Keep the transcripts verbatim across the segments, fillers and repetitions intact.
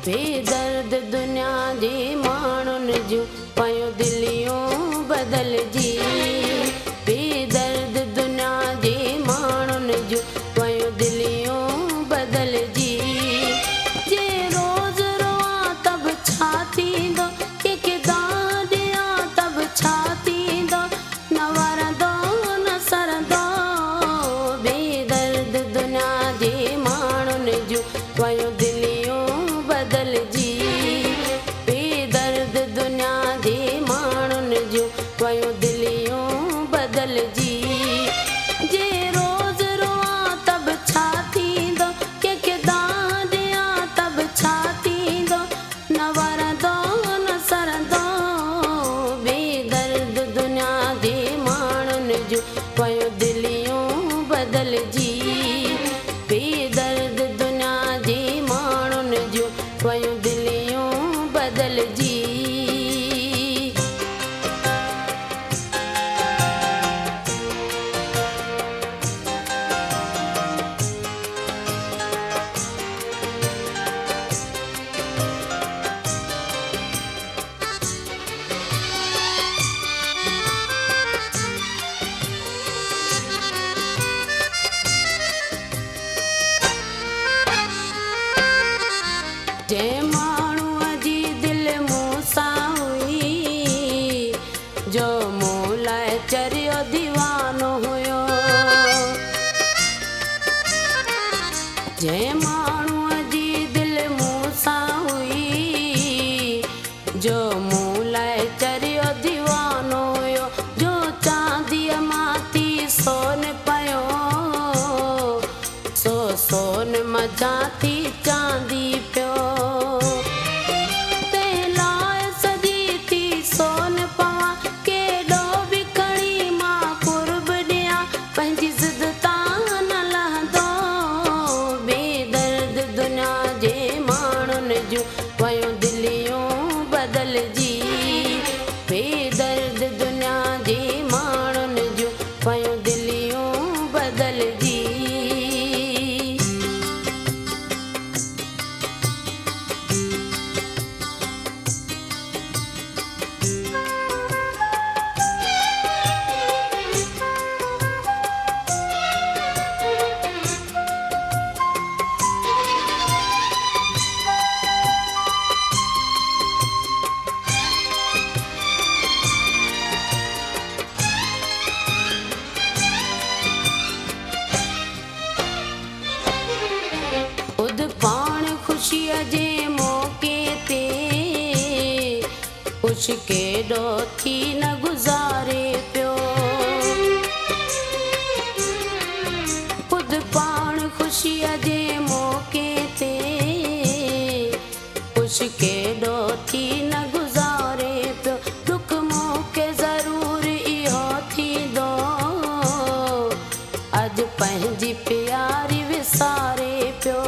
बेदर्द दुनिया जे माण्हुनि जूं पयूं दिलियूं बदिलजी। बेदर्द दुनिया जे माण्हुनि जूं पयूं दिलियूं बदिलजी। जे रोज़ रोआं तब छा थींदो, कंहिंखे दाद ॾियां तब छा थींदो, न वरंदो न सरंदो। बेदर्द दुनिया जे माण्हुनि जूं पयूं दिलियूं बदिलजी। बेदर्द दुनिया जे माण्हुनि जूं पयूं दिलियूं बदिलजी। जे रोज़ रोआं तब छा थींदो, कंहिंखे दाद ॾियां तब छा थींदो, न वरंदो न सरंदो। बेदर्द दुनिया जे माण्हुनि जूं पयूं दिलियूं बदिलजी। बेदर्द दुनिया जे माण्हुनि जूं पयूं दिलियूं बदिलजी। जंहिं माण्हूअ जी दिलि मूं सां हुई, जो मूं लाइ चरियो दीवानो हुयो। जंहिं माण्हूअ जी दिलि मूं सां हुई, जो मूं लाइ चरियो दीवानो हुयो। जो चांदीअ मां थी सोन पियो, सो सोन मज़ा थी चांदी पियो। पयूं दिलियूं बदिलजी। बेदर्द दुनिया जे माण्हुनि जूं पयूं दिलियूं बदिलजी। खुद पाण ख़ुशीअ जे मौक़े ते कुझु केॾो थी न गुज़ारे पियो। खुद पाण ख़ुशीअ जे मौक़े ते कुझु केॾो थी न गुज़ारे पियो। दुख मौक़े ज़रूरु इहो थींदो, अॼु पंहिंजी प्यारी विसारे पियो।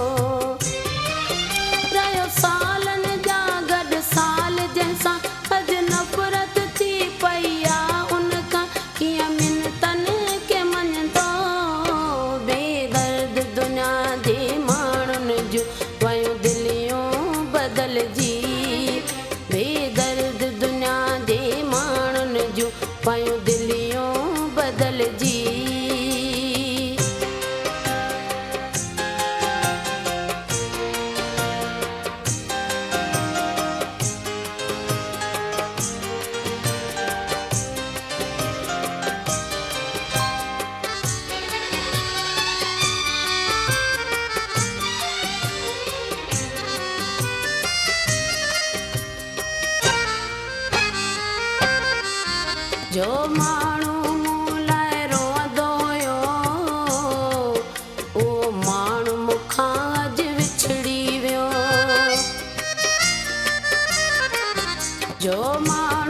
रहियो सालनि जा गॾु साल जंहिंसां अॼु नफ़रत थी पई आहे, उनखां कीअं मिन्नतनि खे मञंदो। बेदर्द दुनिया जे माण्हुनि जूं पयूं दिलियूं बदिलजी। बेदर्द दुनिया जे माण्हुनि जूं पयूं दिलियूं बदिलजी। जो माण्हू मूं लाइ रोअंदो हुयो, उहो माण्हू मूंखां अॼु विछड़ी वियो। जो माण्हू